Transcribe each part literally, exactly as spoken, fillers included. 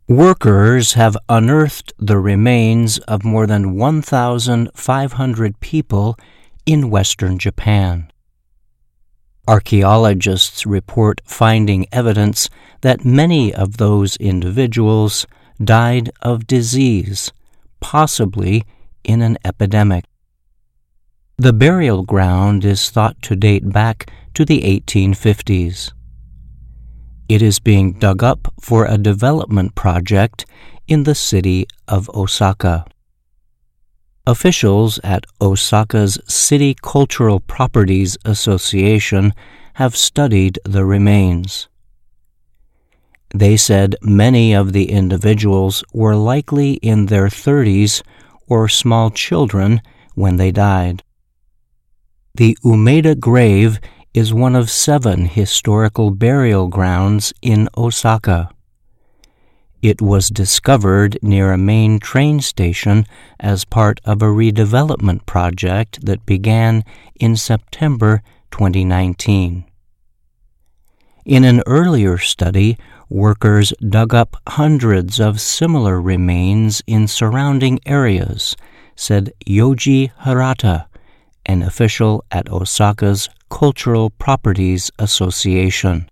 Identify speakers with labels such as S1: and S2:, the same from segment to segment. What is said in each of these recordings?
S1: Workers have unearthed the remains of more than one thousand five hundred people in western Japan. Archaeologists report finding evidence that many of those individuals died of disease, possibly in an epidemic. The burial ground is thought to date back to the eighteen fifties. It is being dug up for a development project in the city of Osaka. Officials at Osaka's City Cultural Properties Association have studied the remains. They said many of the individuals were likely in their thirties or small children when they died. The Umeda grave is one of seven historical burial grounds in Osaka. It was discovered near a main train station as part of a redevelopment project that began in September twenty nineteen. In an earlier study, workers dug up hundreds of similar remains in surrounding areas, said Yoji Hirata, an official at Osaka's Cultural Properties Association.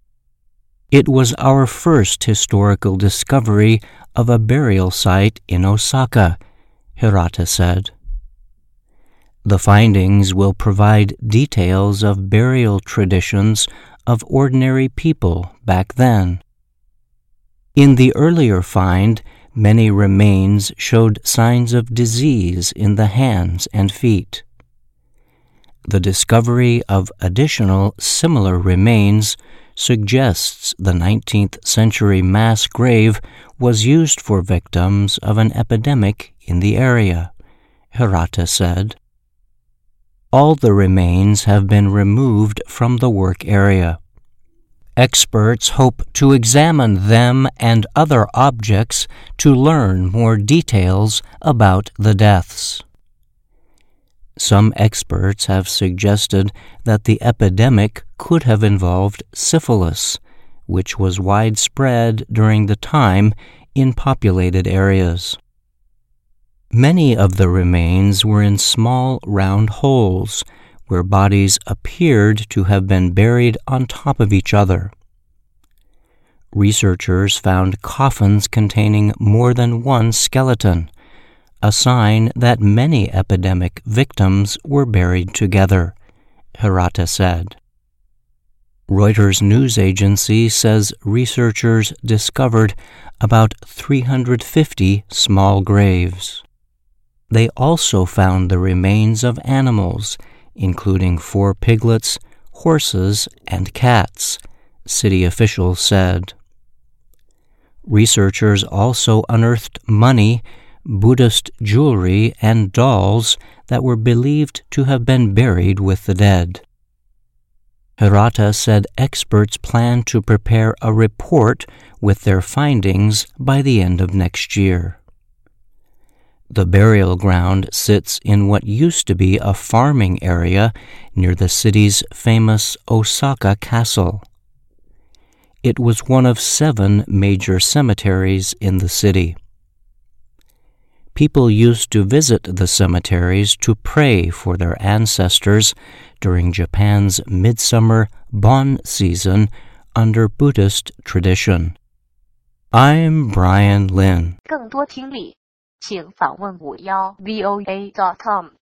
S1: It was our first historical discovery of a burial site in Osaka, Hirata said. The findings will provide details of burial traditions of ordinary people back then. In the earlier find, many remains showed signs of disease in the hands and feet. The discovery of additional similar remains suggests the nineteenth century mass grave was used for victims of an epidemic in the area, Hirata said. All the remains have been removed from the work area. Experts hope to examine them and other objects to learn more details about the deaths. Some experts have suggested that the epidemic could have involved syphilis, which was widespread during the time in populated areas. Many of the remains were in small round holes where bodies appeared to have been buried on top of each other. Researchers found coffins containing more than one skeleton, a sign that many epidemic victims were buried together, Hirata said. Reuters news agency says researchers discovered about three hundred fifty small graves. They also found the remains of animals, including four piglets, horses, and cats, city officials said. Researchers also unearthed money, Buddhist jewelry, and dolls that were believed to have been buried with the dead. Hirata said experts plan to prepare a report with their findings by the end of next year. The burial ground sits in what used to be a farming area near the city's famous Osaka Castle. It was one of seven major cemeteries in the city. People used to visit the cemeteries to pray for their ancestors during Japan's midsummer Bon season under Buddhist tradition. I'm Brian Lynn.
S2: 更多听力，请访问五幺 V O A dot com。